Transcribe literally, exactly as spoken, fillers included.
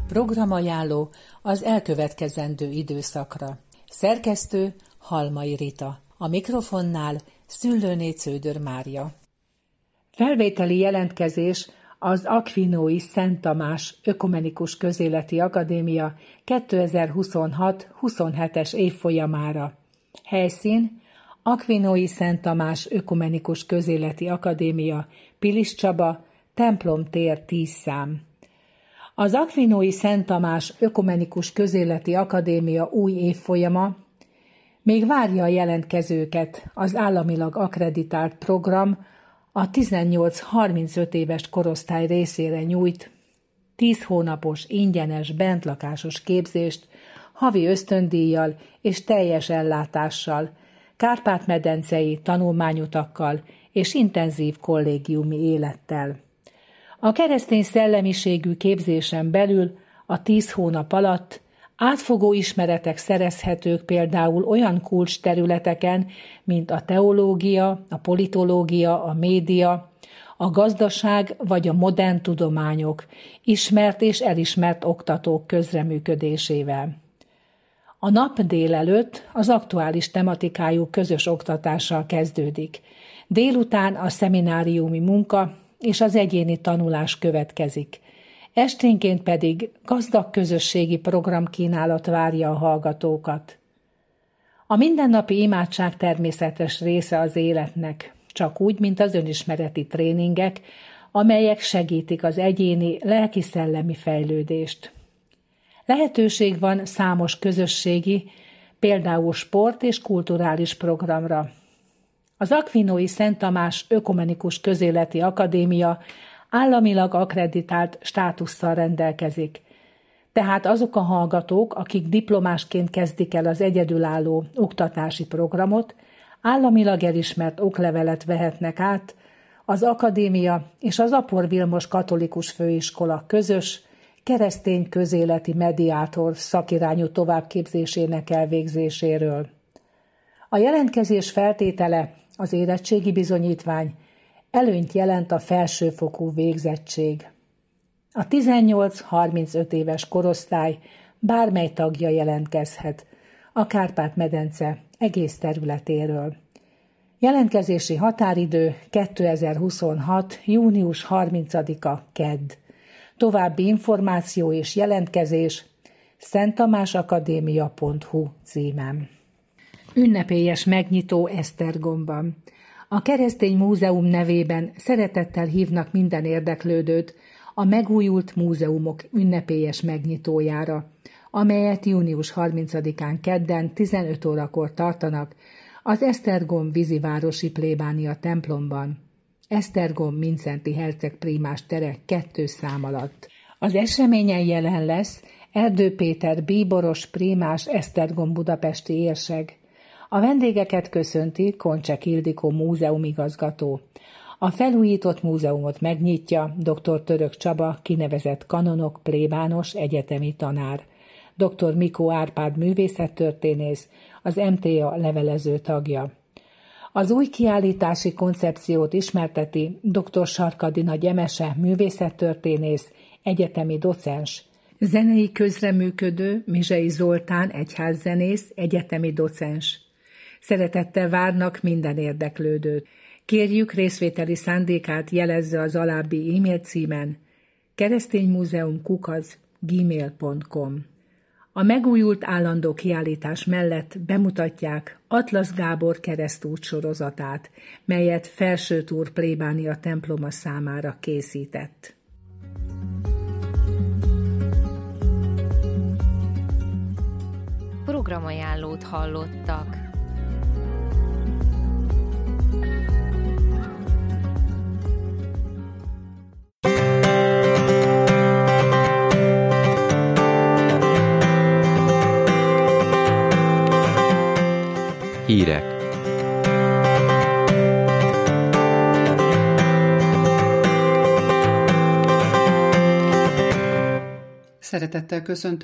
Programajánló az elkövetkezendő időszakra. Szerkesztő Halmai Rita. A mikrofonnál Szüllőné Cződör Mária. Felvételi jelentkezés az Aquinói Szent Tamás Ökumenikus Közéleti Akadémia kétezer-huszonhat-huszonhetes évfolyamára. Helyszín: Aquinói Szent Tamás Ökumenikus Közéleti Akadémia, Pilis Csaba, Templom tér tíz szám. Az Aquinói Szent Tamás Ökumenikus Közéleti Akadémia új évfolyama még várja a jelentkezőket. Az államilag akkreditált program a tizennyolc-harmincöt éves korosztály részére nyújt tíz hónapos ingyenes bentlakásos képzést havi ösztöndíjjal és teljes ellátással, Kárpát-medencei tanulmányutakkal és intenzív kollégiumi élettel. A keresztény szellemiségű képzésen belül a tíz hónap alatt átfogó ismeretek szerezhetők például olyan kulcsterületeken, mint a teológia, a politológia, a média, a gazdaság vagy a modern tudományok, ismert és elismert oktatók közreműködésével. A nap délelőtt az aktuális tematikájú közös oktatással kezdődik. Délután a szemináriumi munka és az egyéni tanulás következik. Esténként pedig gazdag közösségi programkínálat várja a hallgatókat. A mindennapi imádság természetes része az életnek, csak úgy, mint az önismereti tréningek, amelyek segítik az egyéni lelki-szellemi fejlődést. Lehetőség van számos közösségi, például sport és kulturális programra. Az Aquinói Szent Tamás Ökumenikus Közéleti Akadémia államilag akkreditált státusszal rendelkezik. Tehát azok a hallgatók, akik diplomásként kezdik el az egyedülálló oktatási programot, államilag elismert oklevelet vehetnek át az akadémia és az Apor Vilmos Katolikus Főiskola közös, keresztény közéleti mediátor szakirányú továbbképzésének elvégzéséről. A jelentkezés feltétele az érettségi bizonyítvány, előnyt jelent a felsőfokú végzettség. A tizennyolc-harmincöt éves korosztály bármely tagja jelentkezhet a Kárpát-medence egész területéről. Jelentkezési határidő kétezer-huszonhat. június harmincadika kedd. További információ és jelentkezés szenttamásakadémia pont hu címen. Ünnepélyes megnyitó Esztergomban. A Keresztény Múzeum nevében szeretettel hívnak minden érdeklődőt a megújult múzeumok ünnepélyes megnyitójára, amelyet június harmincadikán kedden tizenöt órakor tartanak az Esztergom vízivárosi plébánia templomban. Esztergom Mindszenty herceg prímás tere kettő szám alatt. Az eseményen jelen lesz Erdő Péter bíboros prímás Esztergom budapesti érseg. A vendégeket köszönti Koncsek Ildikó múzeumigazgató. A felújított múzeumot megnyitja dr. Török Csaba, kinevezett kanonok, plébános, egyetemi tanár. dr. Mikó Árpád művészettörténész, az em té á levelező tagja. Az új kiállítási koncepciót ismerteti dr. Sarkady Nagy Emese, művészettörténész, egyetemi docens. Zenei közreműködő Mizsei Zoltán, egyházzenész, egyetemi docens. Szeretettel várnak minden érdeklődőt. Kérjük, részvételi szándékát jelezze az alábbi e-mail címen kereszténymúzeum kukac gmail pont com. A megújult állandó kiállítás mellett bemutatják Atlasz Gábor keresztút sorozatát, melyet Felsőtúr plébánia temploma számára készített. Programajánlót hallottak. Hírek. Szeretettel köszöntöm